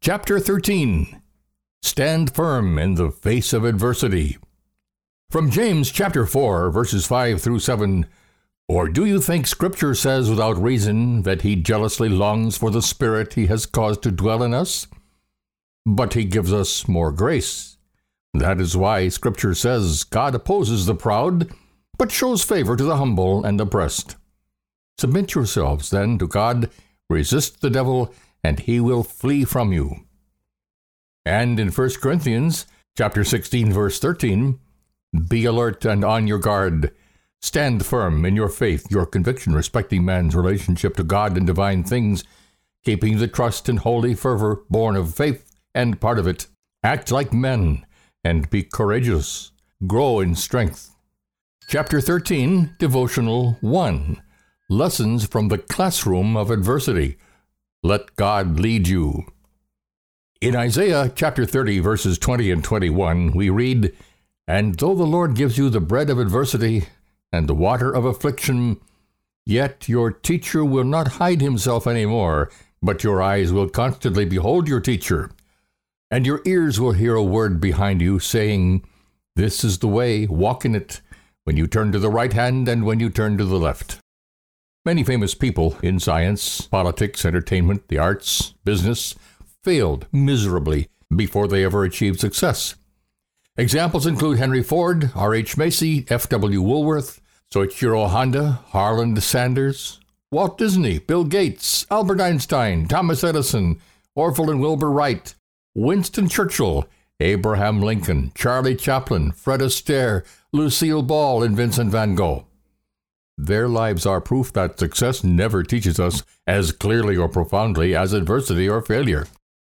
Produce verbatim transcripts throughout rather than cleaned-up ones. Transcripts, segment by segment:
Chapter thirteen. Stand firm in the face of adversity. From James chapter four, verses five through seven. Or do you think Scripture says without reason that he jealously longs for the Spirit he has caused to dwell in us? But he gives us more grace. That is why Scripture says God opposes the proud, but shows favor to the humble and oppressed. Submit yourselves then to God, resist the devil, and he will flee from you. And in First Corinthians chapter sixteen, verse thirteen, be alert and on your guard. Stand firm in your faith, your conviction respecting man's relationship to God and divine things, keeping the trust and holy fervor born of faith and part of it. Act like men and be courageous. Grow in strength. Chapter thirteen, Devotional one. Lessons from the Classroom of Adversity. Let God lead you. In Isaiah chapter thirty, verses twenty and twenty-one, we read, And though the Lord gives you the bread of adversity and the water of affliction, yet your teacher will not hide himself any more, but your eyes will constantly behold your teacher, and your ears will hear a word behind you saying, This is the way, walk in it, when you turn to the right hand and when you turn to the left. Many famous people in science, politics, entertainment, the arts, business, failed miserably before they ever achieved success. Examples include Henry Ford, R H Macy, F W Woolworth, Soichiro Honda, Harland Sanders, Walt Disney, Bill Gates, Albert Einstein, Thomas Edison, Orville and Wilbur Wright, Winston Churchill, Abraham Lincoln, Charlie Chaplin, Fred Astaire, Lucille Ball, and Vincent van Gogh. Their lives are proof that success never teaches us as clearly or profoundly as adversity or failure.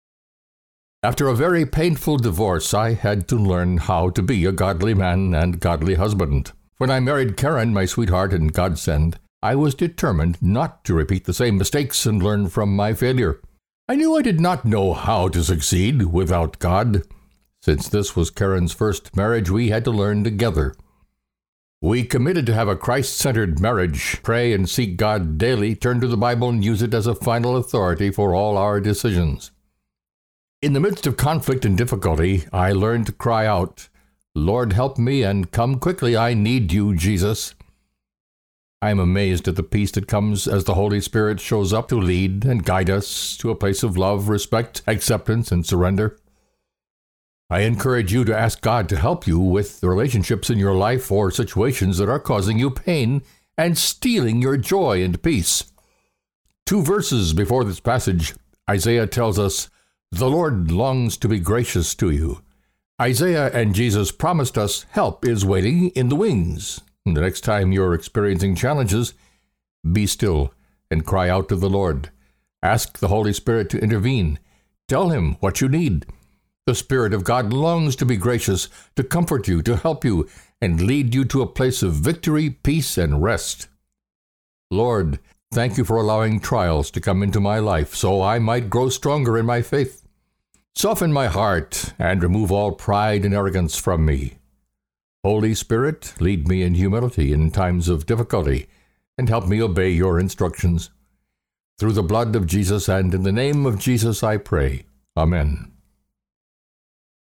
After a very painful divorce, I had to learn how to be a godly man and godly husband. When I married Karen, my sweetheart and godsend, I was determined not to repeat the same mistakes and learn from my failure. I knew I did not know how to succeed without God. Since this was Karen's first marriage, we had to learn together. We committed to have a Christ-centered marriage, pray and seek God daily, turn to the Bible and use it as a final authority for all our decisions. In the midst of conflict and difficulty, I learned to cry out, Lord, help me and come quickly. I need you, Jesus. I am amazed at the peace that comes as the Holy Spirit shows up to lead and guide us to a place of love, respect, acceptance, and surrender. I encourage you to ask God to help you with the relationships in your life or situations that are causing you pain and stealing your joy and peace. Two verses before this passage, Isaiah tells us, The Lord longs to be gracious to you. Isaiah and Jesus promised us help is waiting in the wings. The next time you're experiencing challenges, be still and cry out to the Lord. Ask the Holy Spirit to intervene. Tell him what you need. The Spirit of God longs to be gracious, to comfort you, to help you, and lead you to a place of victory, peace, and rest. Lord, thank you for allowing trials to come into my life so I might grow stronger in my faith. Soften my heart and remove all pride and arrogance from me. Holy Spirit, lead me in humility in times of difficulty and help me obey your instructions. Through the blood of Jesus and in the name of Jesus I pray. Amen.